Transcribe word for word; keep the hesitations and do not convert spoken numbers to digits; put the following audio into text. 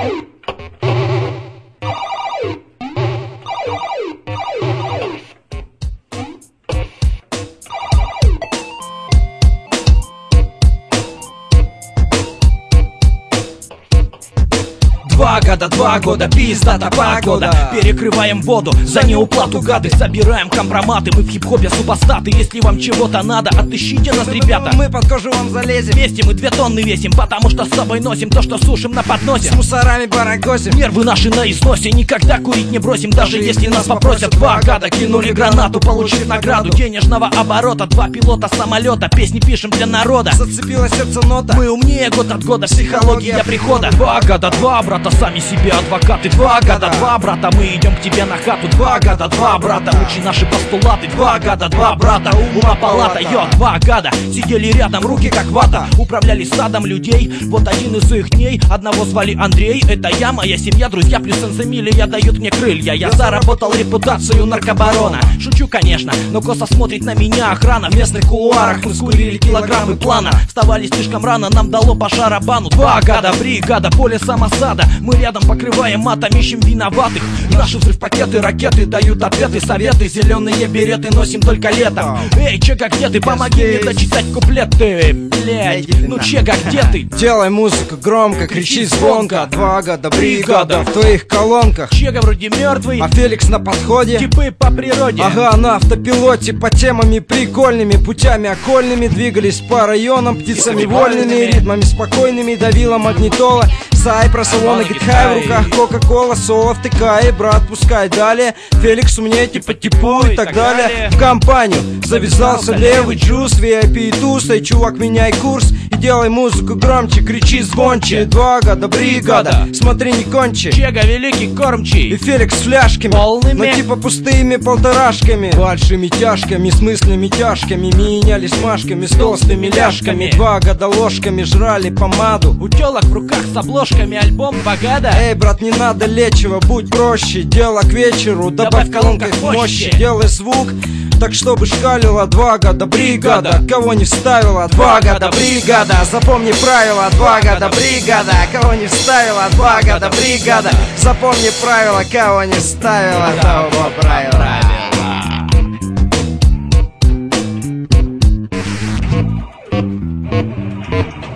Два года, два года, пиздата погода. Перекрываем воду за неуплату, гады. Собираем компроматы, мы в хип-хопе супостаты. Если вам чего-то надо, отыщите нас, ребята. Мы под кожу вам залезем. Вместе мы две тонны весим, потому что с собой носим то, что сушим на подносе. С мусорами барагозим. Нервы наши на износе, никогда курить не бросим, даже если нас попросят. Два года кинули гранату, получив награду денежного оборота. Два пилота самолета, песни пишем для народа. Зацепило сердце нота. Мы умнее год от года, психология прихода. Два года, два брата, сами себе адвокаты. Два года, два брата, мы идем к тебе на хату. Два года, два брата, учи наши постулаты. Два года, два брата, ума палата. Йо, два года, сидели рядом, руки как вата. Управляли садом людей, вот один из их дней. Одного звали Андрей, это я, моя семья, друзья плюс энземилия дают мне крылья. Я заработал репутацию наркобарона. Шучу, конечно, но косо смотрит на меня охрана. В местных кулуарах мы скурили килограммы плана. Вставали слишком рано, нам дало по шарабану. Два года, бригада, поле самосада. Мы рядом покрываем матом, ищем виноватых. Наши взрыв-пакеты, ракеты дают ответы, советы. Зеленые береты носим только летом. Эй, Чека, где ты? Помоги мне дочитать куплеты. Блять, ну Чека, где ты? Делай музыку громко, кричи звонко. Два года, бригада в твоих колонках. Чека вроде мертвый, а Феликс на подходе. Типы по природе. Ага, на автопилоте по темами прикольными, путями окольными. Двигались по районам, птицами вольными, ритмами спокойными. Давила магнитола. Сайпрос, салон и гитхай, в руках кока-кола, соло втыкай, брат, пускай далее. Феликс умнее, типа типу и так далее. В компанию завязался левый джуз, ви ай пи и туз, эй, чувак, меняй курс и делай музыку громче, кричи звонче. Два года, бригада, смотри, не кончи. Чека великий кормчий и Феликс с фляжками, полными, но типа пустыми полторашками. Большими тяжками, с мыслями тяжкими, менялись машками с толстыми ляжками. Два года ложками жрали помаду, у телок в руках с обложками альбом «Два года». Эй, брат, не надо лечего, будь проще. Дело к вечеру, добавь в колонках мощи. Делай звук так, чтобы шкалило. Два года, бригада, кого не вставила. Два года, бригада, запомни правила. Два года, бригада, кого не вставила. Два года, бригада, запомни правила. Кого не вставила, того правила. Правила.